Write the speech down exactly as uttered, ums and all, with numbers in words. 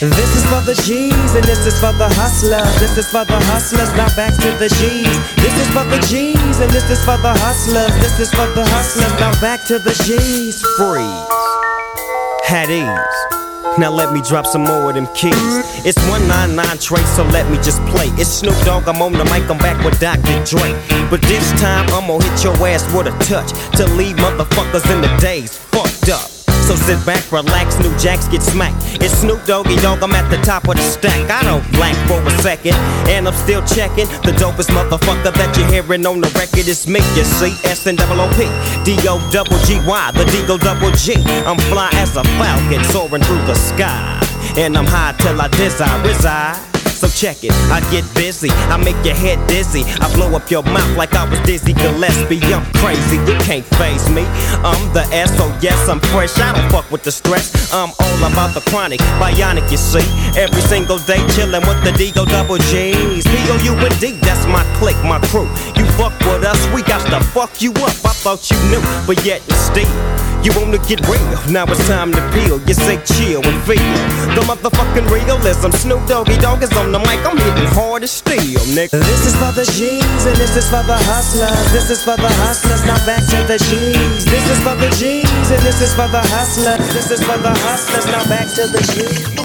This is for the G's and this is for the hustlers. This is for the hustlers, now back to the G's. This is for the G's and this is for the hustlers. This is for the hustlers, now back to the G's. Freeze. Had ease. Now let me drop some more of them keys. It's one nine nine Trey, so let me just play. It's Snoop Dogg, I'm on the mic, I'm back with Doctor Dre. But this time I'm gonna hit your ass with a touch to leave motherfuckers in the days fucked up. So sit back, relax, new jacks get smacked. It's Snoop Doggy Dogg, I'm at the top of the stack. I don't blank for a second, and I'm still checking. The dopest motherfucker that you're hearing on the record is me, you see. S N O O P, D O double G Y, the D-O double G. I'm fly as a falcon soaring through the sky, and I'm high till I desire reside. So check it, I get busy, I make your head dizzy, I blow up your mouth like I was Dizzy Gillespie. I'm crazy, you can't faze me. I'm the S, so yes, I'm fresh, I don't fuck with the stress. I'm all about the chronic, bionic, you see. Every single day chillin' with the D-O double G's. P O U N D, that's my clique, my crew. You fuck with us, we got to fuck you up. I thought you knew, but yet and still you wanna get real, now it's time to peel. You say chill and feel the motherfucking realism. Snoop Doggy Dogg is on the mic, I'm hitting hard as steel, nigga. This is for the G's and this is for the hustlers. This is for the hustlers, now back to the G's. This is for the G's and this is for the hustlers. This is for the hustlers, now back to the G's.